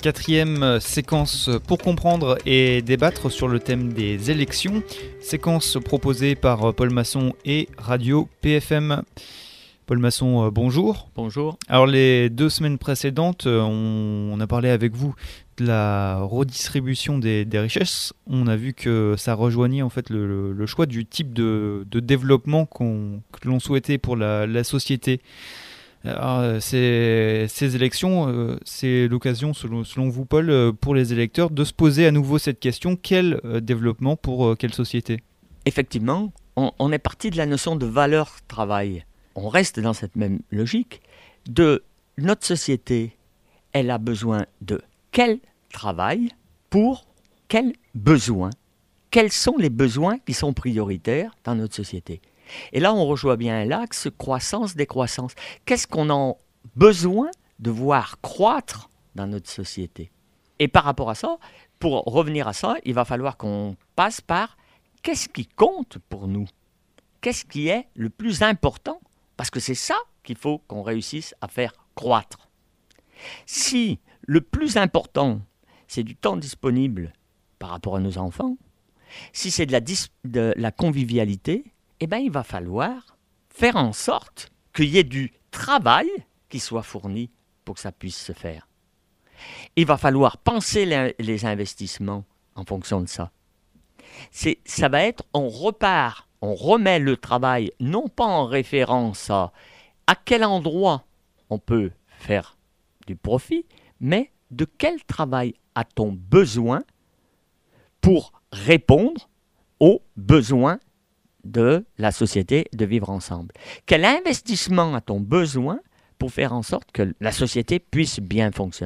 Quatrième séquence pour comprendre et débattre sur le thème des élections. Séquence proposée par Paul Masson et Radio PFM. Paul Masson, bonjour. Bonjour. Alors les 2 semaines précédentes, on a parlé avec vous de la redistribution des richesses. On a vu que ça rejoignait en fait le choix du type de développement que l'on souhaitait pour la société. Alors, ces élections, c'est l'occasion, selon vous, Paul, pour les électeurs, de se poser à nouveau cette question: quel développement pour quelle société ? Effectivement, on est parti de la notion de valeur travail. On reste dans cette même logique de notre société. Elle a besoin de quel travail pour quels besoins ? Quels sont les besoins qui sont prioritaires dans notre société ? Et là, on rejoint bien l'axe croissance-décroissance. Qu'est-ce qu'on a besoin de voir croître dans notre société ? Et par rapport à ça, pour revenir à ça, il va falloir qu'on passe par qu'est-ce qui compte pour nous ? Qu'est-ce qui est le plus important ? Parce que c'est ça qu'il faut qu'on réussisse à faire croître. Si le plus important, c'est du temps disponible par rapport à nos enfants, si c'est de la convivialité, eh bien, il va falloir faire en sorte qu'il y ait du travail qui soit fourni pour que ça puisse se faire. Il va falloir penser les investissements en fonction de ça. Ça va être, on remet le travail non pas en référence à quel endroit on peut faire du profit, mais de quel travail a-t-on besoin pour répondre aux besoins de la société de vivre ensemble. Quel investissement a-t-on besoin pour faire en sorte que la société puisse bien fonctionner ?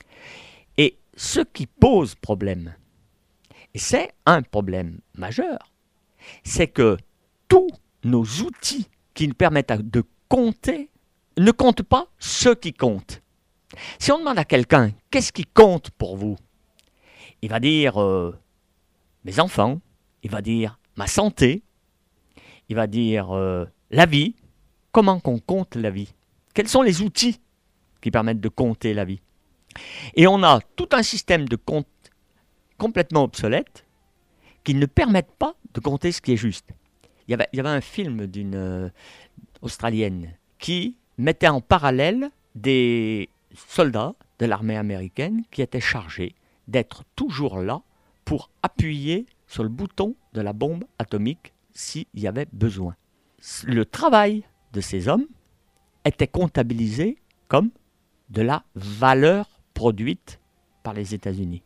Et ce qui pose problème, et c'est un problème majeur, c'est que tous nos outils qui nous permettent de compter ne comptent pas ce qui compte. Si on demande à quelqu'un « Qu'est-ce qui compte pour vous ?» il va dire mes enfants, il va dire ma santé, il va dire la vie. Comment qu'on compte la vie ? Quels sont les outils qui permettent de compter la vie ? Et on a tout un système de compte complètement obsolète qui ne permettent pas de compter ce qui est juste. Il y avait un film d'une Australienne qui mettait en parallèle des soldats de l'armée américaine qui étaient chargés d'être toujours là pour appuyer sur le bouton de la bombe atomique s'il y avait besoin. Le travail de ces hommes était comptabilisé comme de la valeur produite par les États-Unis.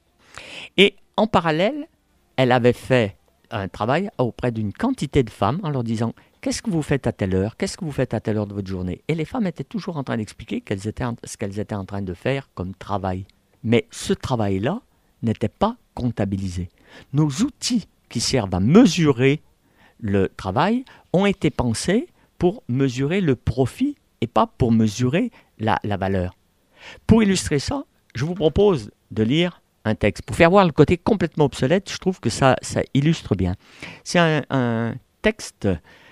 Et en parallèle, elle avait fait un travail auprès d'une quantité de femmes en leur disant « Qu'est-ce que vous faites à telle heure ? Qu'est-ce que vous faites à telle heure de votre journée ?» Et les femmes étaient toujours en train d'expliquer ce qu'elles étaient en train de faire comme travail. Mais ce travail-là n'était pas comptabilisé. Nos outils qui servent à mesurer le travail ont été pensés pour mesurer le profit et pas pour mesurer la valeur. Pour illustrer ça, je vous propose de lire un texte. Pour faire voir le côté complètement obsolète, je trouve que ça illustre bien. C'est un texte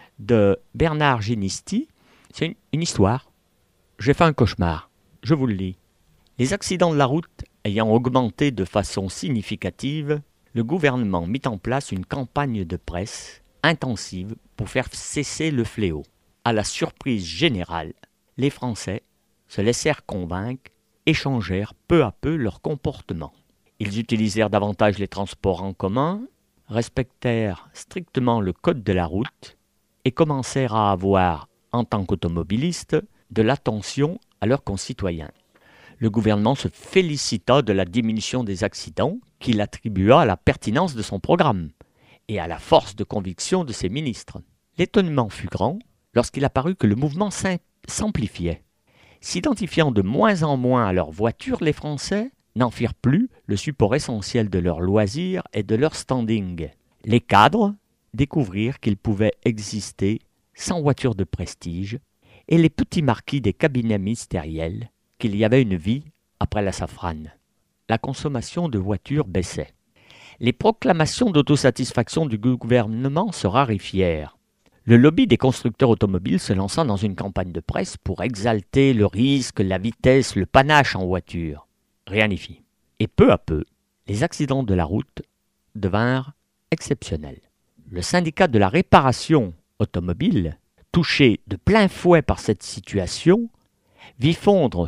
de Bernard Ginisti. C'est une histoire. J'ai fait un cauchemar. Je vous le lis. Les accidents de la route ayant augmenté de façon significative, le gouvernement mit en place une campagne de presse intensive pour faire cesser le fléau. À la surprise générale, les Français se laissèrent convaincre et changèrent peu à peu leur comportement. Ils utilisèrent davantage les transports en commun, respectèrent strictement le code de la route et commencèrent à avoir, en tant qu'automobilistes, de l'attention à leurs concitoyens. Le gouvernement se félicita de la diminution des accidents qu'il attribua à la pertinence de son programme et à la force de conviction de ses ministres. L'étonnement fut grand lorsqu'il apparut que le mouvement s'amplifiait. S'identifiant de moins en moins à leurs voitures, les Français n'en firent plus le support essentiel de leurs loisirs et de leur standing. Les cadres découvrirent qu'il pouvait exister sans voiture de prestige, et les petits marquis des cabinets ministériels qu'il y avait une vie après la safrane. La consommation de voitures baissait. Les proclamations d'autosatisfaction du gouvernement se raréfièrent. Le lobby des constructeurs automobiles se lança dans une campagne de presse pour exalter le risque, la vitesse, le panache en voiture. rien n'y fit. Et peu à peu, les accidents de la route devinrent exceptionnels. Le syndicat de la réparation automobile, touché de plein fouet par cette situation, vit fondre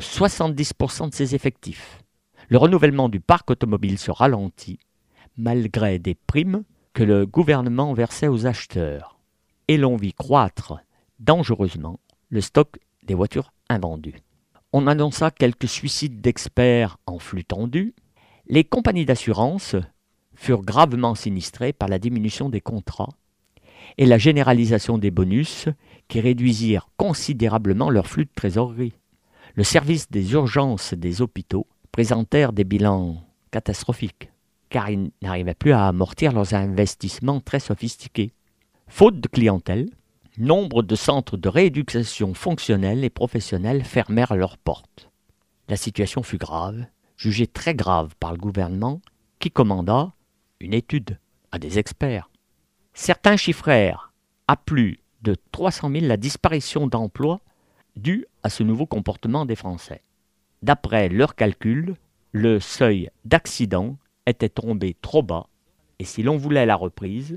70% de ses effectifs. Le renouvellement du parc automobile se ralentit, malgré des primes que le gouvernement versait aux acheteurs. Et l'on vit croître dangereusement le stock des voitures invendues. On annonça quelques suicides d'experts en flux tendu. Les compagnies d'assurance furent gravement sinistrées par la diminution des contrats et la généralisation des bonus qui réduisirent considérablement leur flux de trésorerie. Le service des urgences des hôpitaux présentèrent des bilans catastrophiques, car ils n'arrivaient plus à amortir leurs investissements très sophistiqués. Faute de clientèle, nombre de centres de rééducation fonctionnelle et professionnelle fermèrent leurs portes. La situation fut grave, jugée très grave par le gouvernement, qui commanda une étude à des experts. Certains chiffrèrent à plus de 300 000 la disparition d'emplois due à ce nouveau comportement des Français. D'après leurs calculs, le seuil d'accident était tombé trop bas et si l'on voulait la reprise,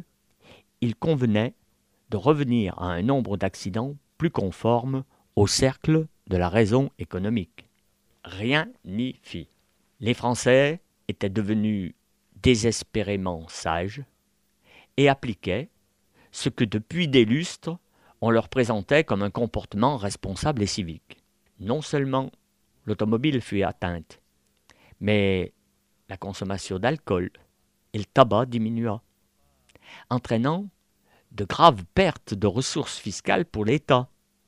il convenait de revenir à un nombre d'accidents plus conforme au cercle de la raison économique. Rien n'y fit. Les Français étaient devenus désespérément sages et appliquaient ce que depuis des lustres on leur présentait comme un comportement responsable et civique. Non seulement l'automobile fut atteinte, mais la consommation d'alcool et le tabac diminua, entraînant de graves pertes de ressources fiscales pour l'État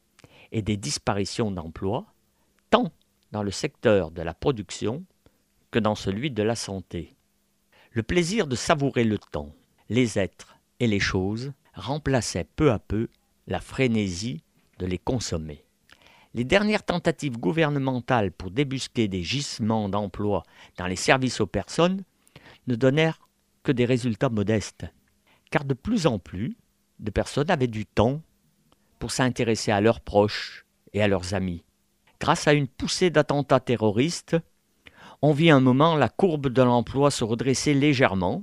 et des disparitions d'emplois, tant dans le secteur de la production que dans celui de la santé. Le plaisir de savourer le temps, les êtres et les choses remplaçait peu à peu la frénésie de les consommer. Les dernières tentatives gouvernementales pour débusquer des gisements d'emplois dans les services aux personnes ne donnèrent que des résultats modestes, car de plus en plus de personnes avaient du temps pour s'intéresser à leurs proches et à leurs amis. Grâce à une poussée d'attentats terroristes, on vit un moment la courbe de l'emploi se redresser légèrement,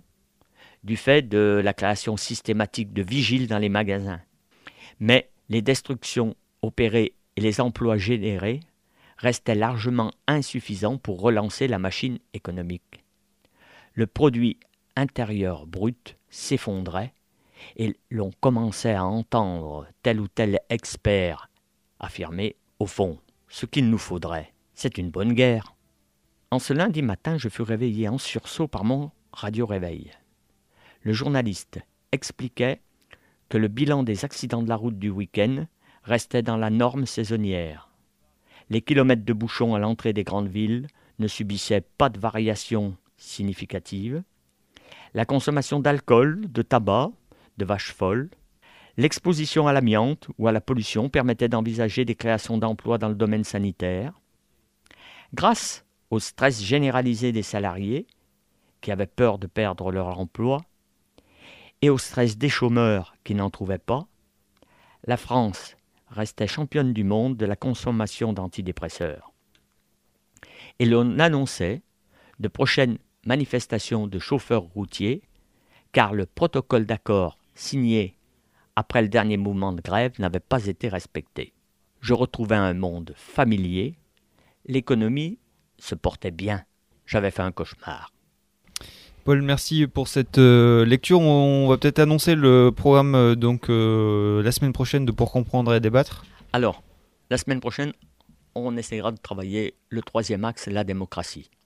du fait de la création systématique de vigiles dans les magasins. Mais les destructions opérées et les emplois générés restaient largement insuffisants pour relancer la machine économique. Le produit intérieur brut s'effondrait et l'on commençait à entendre tel ou tel expert affirmer « Au fond, ce qu'il nous faudrait, c'est une bonne guerre ». En ce lundi matin, je fus réveillé en sursaut par mon radio-réveil. Le journaliste expliquait que le bilan des accidents de la route du week-end restait dans la norme saisonnière. Les kilomètres de bouchons à l'entrée des grandes villes ne subissaient pas de variations significatives. La consommation d'alcool, de tabac, de vaches folles, l'exposition à l'amiante ou à la pollution permettait d'envisager des créations d'emplois dans le domaine sanitaire. Grâce au stress généralisé des salariés, qui avaient peur de perdre leur emploi, et au stress des chômeurs qui n'en trouvaient pas, la France restait championne du monde de la consommation d'antidépresseurs. Et l'on annonçait de prochaines manifestations de chauffeurs routiers, car le protocole d'accord signé après le dernier mouvement de grève n'avait pas été respecté. Je retrouvais un monde familier, l'économie se portait bien, j'avais fait un cauchemar. Paul, merci pour cette lecture. On va peut-être annoncer le programme la semaine prochaine de Pour comprendre et débattre. Alors, la semaine prochaine, on essaiera de travailler le troisième axe, la démocratie.